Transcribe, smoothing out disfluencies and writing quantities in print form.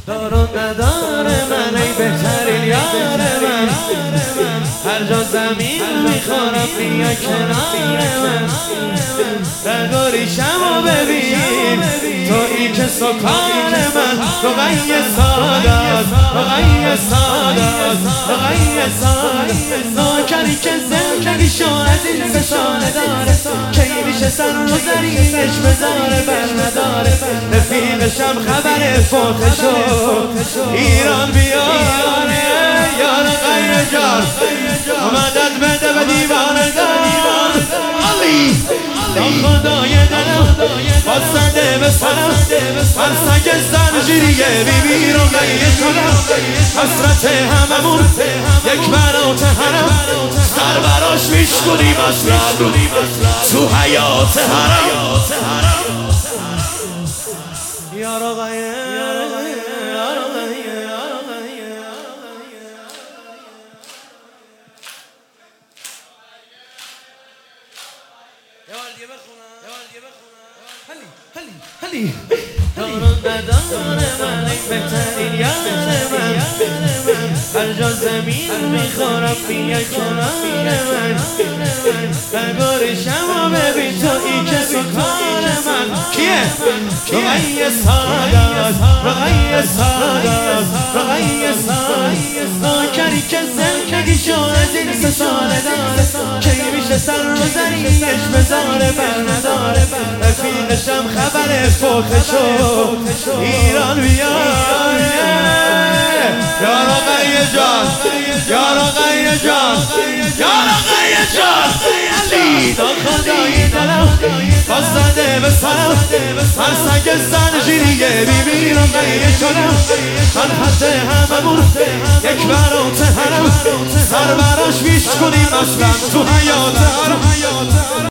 دارو نداره من ای بهترین یار من، هر جا زمین میخورم بیا کنار من، رگ و ریشمو ببین تویی که سکان من، رقیه سادات رقیه سادات رقیه سادات، نوکری که زندگیشو از این فسانه داره، کی میشه سر رو زرینش بذاره بر نداره، رفیقشم خبر فوقشو ایران بیاره، یا رقیه جان مدد بده به دیوان دار علی، تا خدای دلم بازده به سرم، هر سگ زنجیریه بیبی رقیه شدم، حسرت هممون یک برات حرم، سر براش میشکنیم اصلا تو حیات حرم، یا رقیه دارو نداره من ای بهترین یار من، هر جا زمین میخورم بیا کنار من، رگ و ریشمو ببین تویی که سکان من، کیه؟ رقیه سادات رقیه سادات رقیه سادات، نوکری که زندگیشو از این فسانه داره، کی میشه سر رو زرینش بذاره بر نداره، رفیقشم خبر فوقشو ایران بیاره، یا رقیه جان یا رقیه جان یا رقیه جان علی، تا خدای دلم بازده به سرم، هر سگ زنجیریه بیبی رقیه شدم، خلحت هممون یک برات حرم، سر براش میشکنیم اصلا تو حیات حرم.